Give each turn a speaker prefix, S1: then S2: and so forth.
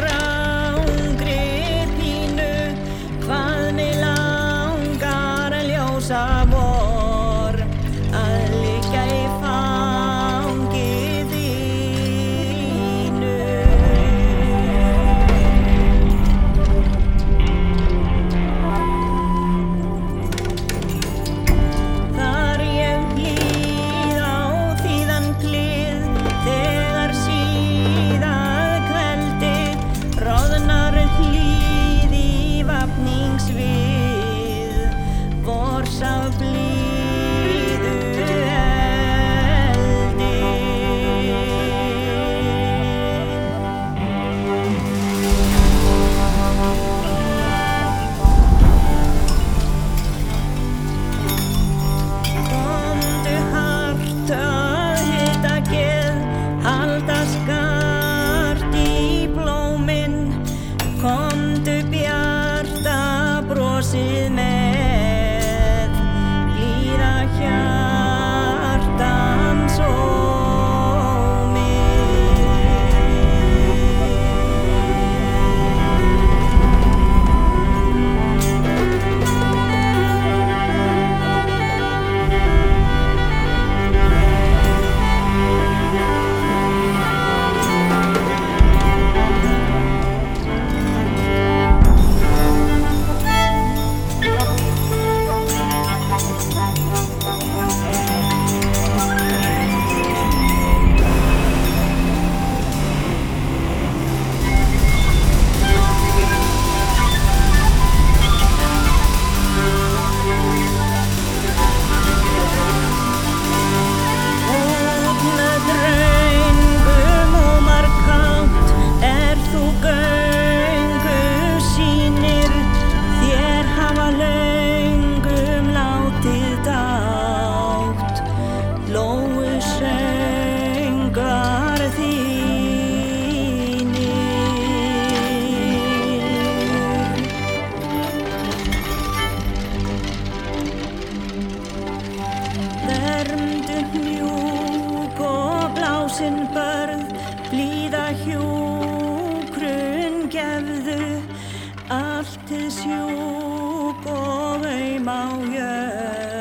S1: árangri pínu, hvað mig langar að ljósa vor, að liggja í fangi þínu. Þar ég hlýð á þíðan klið, þegar síðað kveldi, roðnar hlýð í vafningsvið, vors af blíðu eldi. Komdu hart að hita geð, halda skart í blómin, komdu bjarta brosið með, blíða hjartans ómi. Út með draungum og markátt þú göngu sýnir, þér hafa löngum látið dátt, lóu söngar þínir. Vermdu hnjúk og blásin börð, blíða hjúkrun gefðu, allt hið sjúk og aum á jörð.